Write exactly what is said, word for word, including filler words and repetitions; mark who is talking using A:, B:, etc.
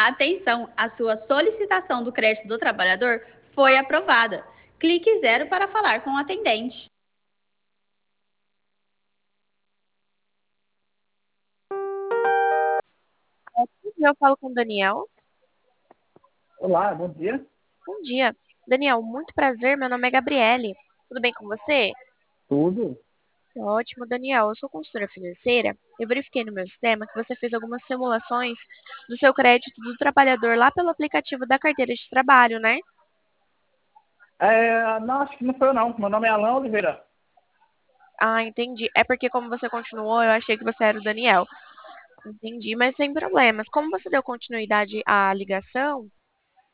A: Atenção, a sua solicitação do crédito do trabalhador foi aprovada. Clique zero para falar com o atendente.
B: Eu falo com o Daniel.
C: Olá, bom dia.
B: Bom dia. Daniel, muito prazer. Meu nome é Gabriele. Tudo bem com você?
C: Tudo?
B: Ótimo, Daniel. Eu sou consultora financeira. Eu verifiquei no meu sistema que você fez algumas simulações do seu crédito do trabalhador lá pelo aplicativo da carteira de trabalho, né?
C: É, não, acho que não foi eu não. Meu nome é Alan Oliveira.
B: Ah, entendi. É porque como você continuou, eu achei que você era o Daniel. Entendi, mas sem problemas. Como você deu continuidade à ligação,